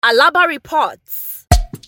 Alaba reports.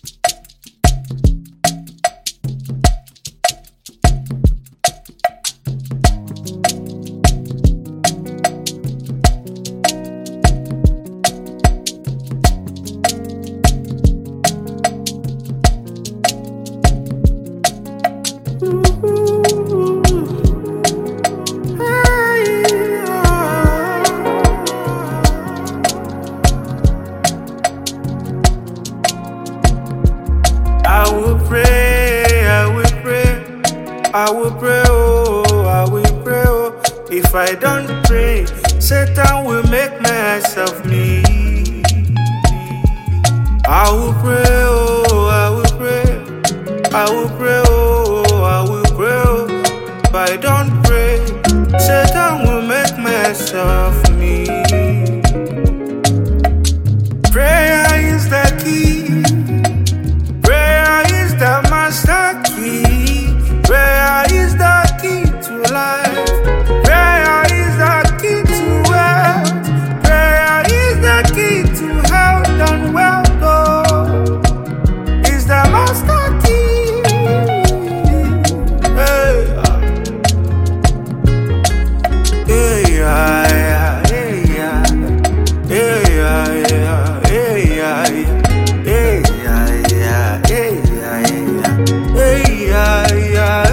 I will pray, oh, I will pray, oh. If I don't pray, Satan will make mess of me. I will pray, oh, I will pray. I will pray, oh, I will pray, oh. If I don't pray, Satan will make mess of me. Prayer is the key. Prayer is the master key. Prayer is the key to life. Prayer is the key to wealth. Prayer is the key to health and wealth. Oh, is the master key. Hey, hey, yeah, hey, yeah, hey, yeah, hey, yeah, hey, yeah, hey, yeah, hey, yeah.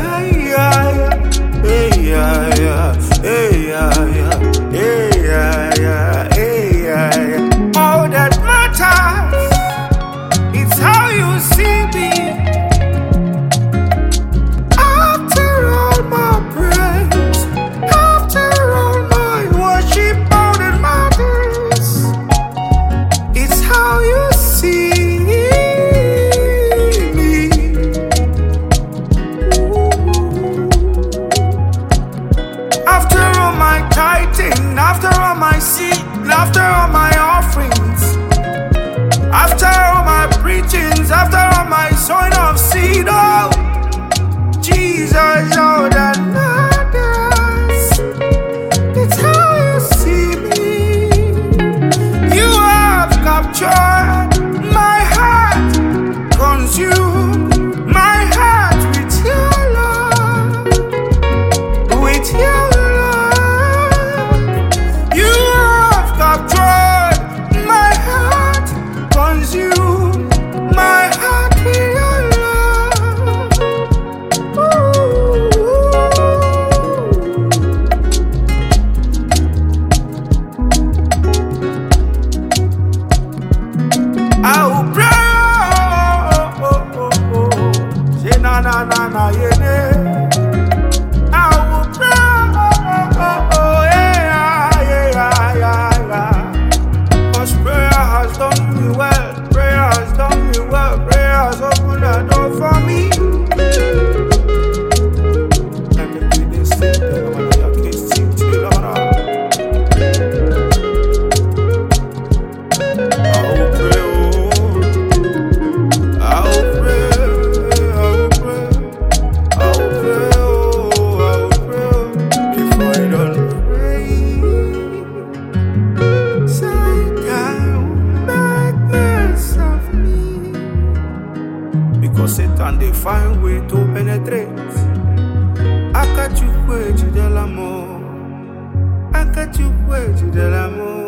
All that matters is how you see me. After all my praise, after all my worship, all that matters is how you see me. After all my tithing, after all my seed, after all my offerings, after all my preachings, after all my sowing of seed, oh, Jesus, all that matters, it's how you see me. You have captured my heart, consumed my heart with your love, with your Satan they find way to penetrate. Akachukwé dell'amore, akachukwé dell'amore.